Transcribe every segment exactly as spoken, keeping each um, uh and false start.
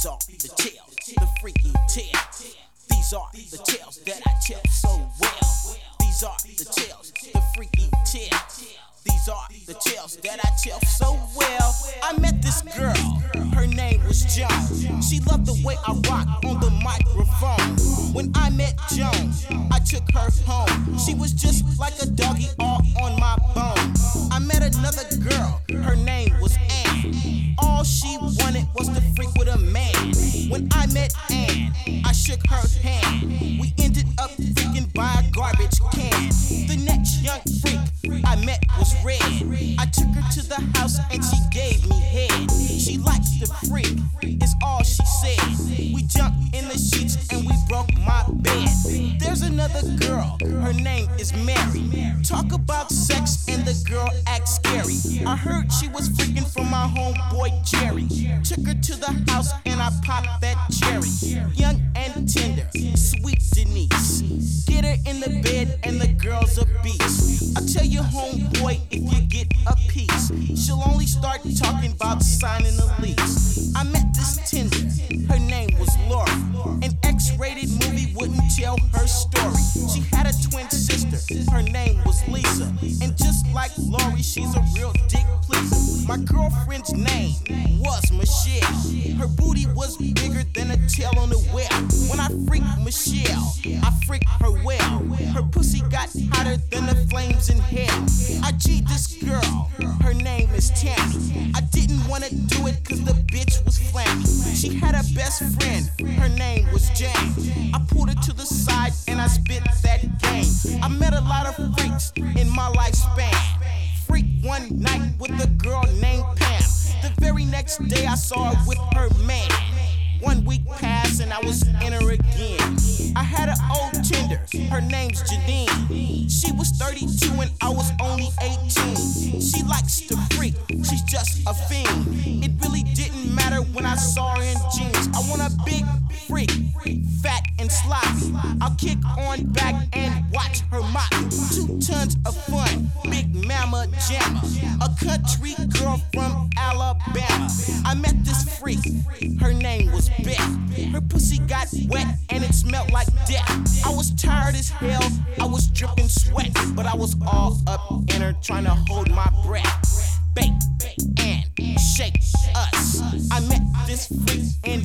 These are the tales, the freaky tales. These are the tales that I tell so well. These are the tales, the freaky tales. These are the tales that I tell so well. I met this girl, her name was Joan. She loved the way I rock on the microphone. When I met Joan, I took her home. She was just like a doggy all on my bone. I met another girl, her name was Ann. All she wanted was to freak with a man. When I met Ann, I shook her hand. We ended up freaking by a garbage can. The next young freak I met was Red. I took her to the house and she gave me head. She likes to freak, is all she said. We jumped in the sheets and we broke my bed. There's another girl, her name is Mary. Talk about sex and the girl acts scary. I heard she was freaking from my homeboy Jerry. Took her to the house and I popped that cherry. Young and tender, sweet Denise. Get her in the bed and the girl's a beast. I tell you homeboy, if you get a piece, she'll only start talking about signing a lease. I met this tender, her name was Laura. An X-rated movie wouldn't tell her story. She had a twin sister, her name was Lisa. And just like Lori, she's a real dick pleaser. My girlfriend's name was Michelle. Her booty was bigger than a tail on a whale. When I freaked Michelle, I freaked her well. Her pussy got hotter than the flames in hell. I G'd this girl, her name is Tammy. I didn't wanna do it cause the bitch was flammy. She had a best friend, her name was Jane. I pulled her to the side and I spit that game. I met a lot of freaks in my lifespan. Freak one night with a girl named Pam. The very next day I saw her with her man. One week passed and I was in her again. I had an old tender, her name's Janine. She was thirty-two and I was only eighteen. She likes to freak, she's just a fiend. It really didn't matter when I saw her in jeans. I want a big freak, fat and sloppy. I'll kick on back and watch her mop. Two tons of fun, big mama jammer. A country girl from Alabama. I met this freak, her name was Beth. Her pussy got wet and it smelled like death. I was tired as hell, I was dripping sweat, but I was all up in her trying to hold my breath. Bake and shake us. I met this freak in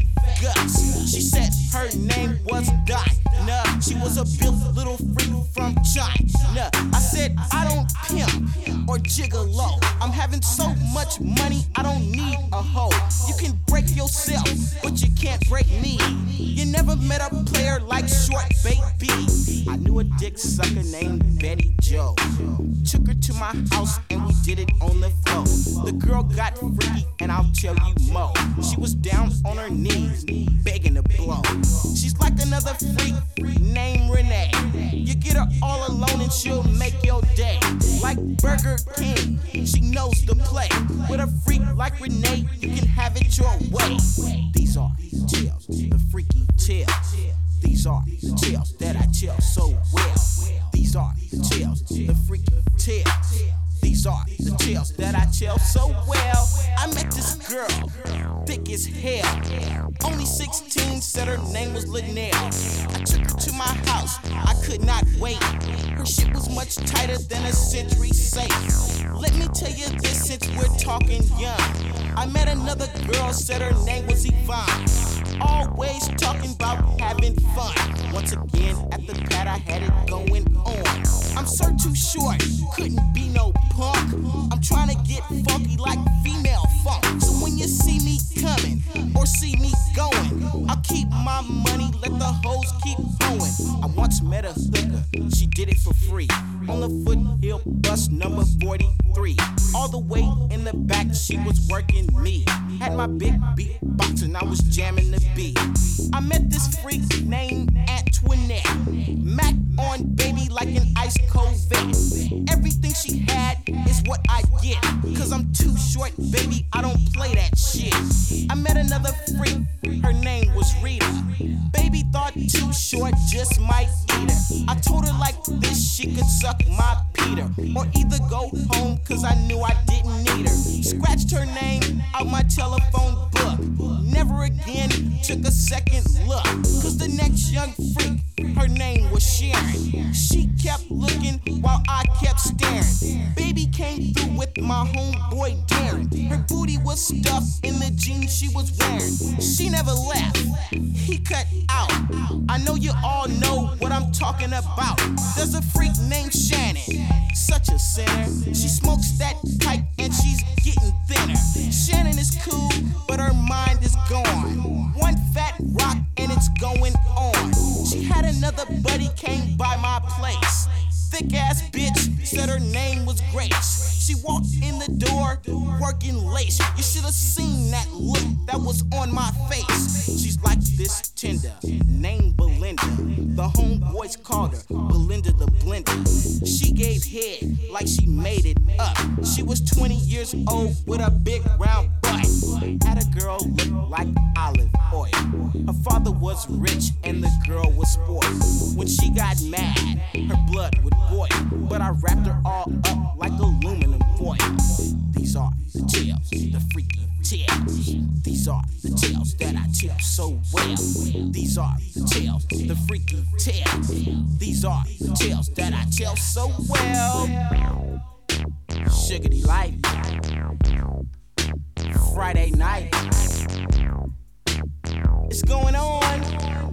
Vegas. She said her name was Dinah. She was a built little freak from China. I said I don't pimp or gigolo. I'm having so much money I don't need a hoe. You can break yourself, but you can't break me. You never met a player like Short Baby. I knew a dick sucker named Betty Joe. Took her to my house and we did it on the floor. The girl got freaky and I'll tell you more. She was down on her knees, begging to blow. She's like another freak named Renee. You get her all alone and she'll make your day. Like Burger King, she knows the play. With a freak like Renee, you can have it your way. These are the tales, the freaky tales. These are the tales that I tell so well. These are the tales, the freaky tales. These are the tales that I tell so well. I met this girl, thick as hell. Only sixteen, said her name was Linnell. I took her to my house, I could not wait. Her shit was much tighter than a century safe. Let me tell you this since we're talking young. I met another girl, said her name was Yvonne. Always talking about having fun. Once again, at the pad I had it going on. I'm so too short, couldn't be no punk. I'm trying to get funky like female funk. So when you see me coming or see me going, I'll keep my money, let the hoes keep going. I once met a hooker, she did it for free. On the Foothill bus number forty-three. All the way in the back, she was working me. Had my big beatbox and I was jamming the beat. I met this freak named Antoinette. Mac on baby like an ice cold vet. Everything she had is what I get. Cause I'm too short, baby, I don't play that shit. I met another freak, her name was Rita. Baby thought too short just might eat her. I told her like this, she could suck my Peter. Or either go home cause I knew I didn't need her. Scratched her name out my telephone book. Never again took a second look, cause the next young freak, her name was Sharon. She kept looking while I kept staring. Baby came through with my homeboy Darren. Her booty was stuffed in the jeans she was wearing. She never left, he cut out. I know you all know what I'm talking about. There's a freak named Shannon, such a sinner. She smokes that pipe and she's getting thinner. Shannon is cool, but her mind is gone. One fat rock and it's going on. She had another buddy came by my place. Thick ass bitch said her name was Grace. She walked in the door working lace. You should have seen that look that was on my face. She's like this tender named Belinda. The homeboys called her Belinda the Blender. She gave head like she made it up. She was twenty years old with a big round butt. Had a girl look like olive oil. Her father was rich and the girl was spoiled. When she got mad, her blood would boil. But I wrapped her all up like aluminum foil. These are the tales, the freaky tales. These are the tales that I tell so well. These are the tales, the freaky tales. These are the tales that I tell so well. Sugarty life, Friday night. It's going on.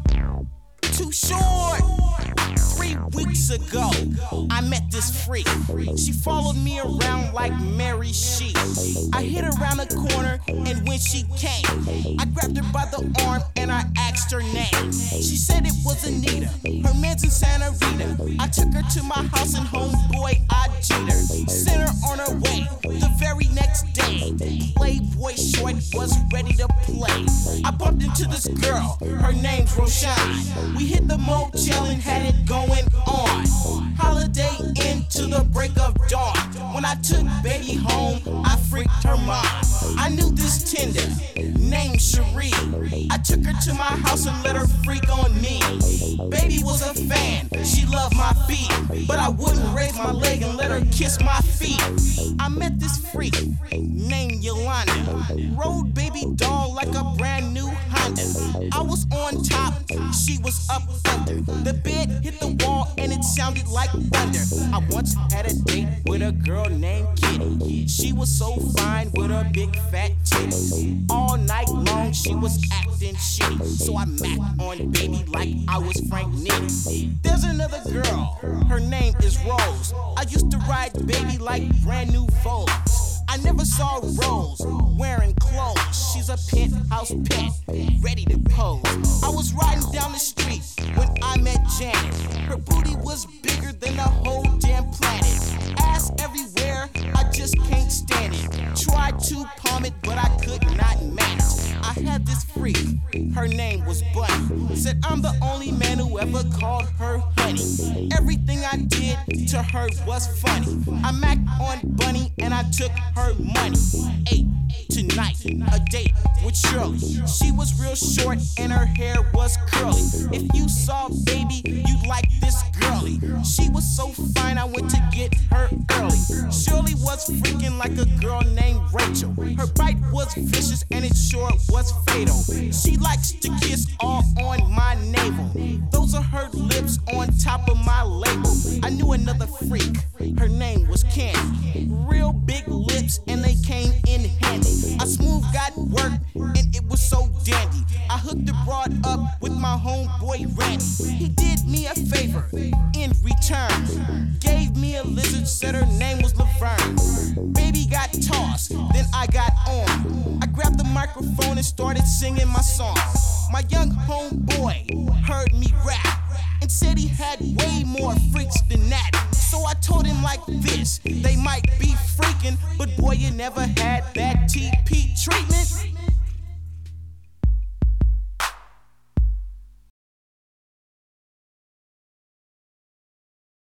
Too short. Three weeks ago, I met this freak. She followed me around like Mary Sheep. I hit around the corner, and when she came, I grabbed her by the arm and I asked her name. She said it was Anita. Her man's in Santa Rita. I took her to my house and homeboy, I G'd her. Sent her on her way. The very next day, Playboy Short was ready to play. I bumped into this girl. Her name's Roshine. We hit the motel and had it going on. Holiday into the break of dawn. When I took baby home, I freaked her mom. I knew this tender named Cherie. I took her to my house and let her freak on me. Baby was a fan, she loved my feet, but I wouldn't raise my leg and let her kiss my feet. I met this freak named Yolanda. Rode baby doll like a brand new Honda. I was on top, she was up under. The bed hit the wall and it sounded like thunder. I once had a date with a girl named Kitty. She was so fine with her big fat titties. All night long she was acting shitty, so I macked on baby like I was Frank Nitty. There's another girl, her name is Rose. I used to ride baby like brand new Vogue. I never saw Rose wearing clothes. She's a penthouse pet, ready to pose. I was riding down the street when I met Janet. Her booty was bigger than the whole damn planet. Ass everywhere, I just can't stand it. Tried to palm it, but I could not manage. I had this freak, her name was Bunny. Said I'm the only man who ever called her honey. Everything I did to her was funny. I macked on Bunny and I took her money. Ate tonight, a date with Shirley. She was real short and her hair was curly. If you saw baby, you'd like this girly. She was so fine, I went to get her early. Shirley was freaking like a girl named Rachel. Her bite was vicious and it sure was fatal. She likes to kiss all on my navel. Those are her lips on top of my label. I knew another freak, her name was Candy. Real big lips and they came in handy. I smooth got work and it was so dandy. I hooked the broad up with my homeboy Randy. He did me a favor in return. Gave me a lizard, said her name was Laverne. Baby got tossed, then I got on. I grabbed the microphone and started singing my song. My young homeboy heard me rap and said he had way more freaks than that. So I told him like this, they might be freaking, but boy, you never had that T P treatment.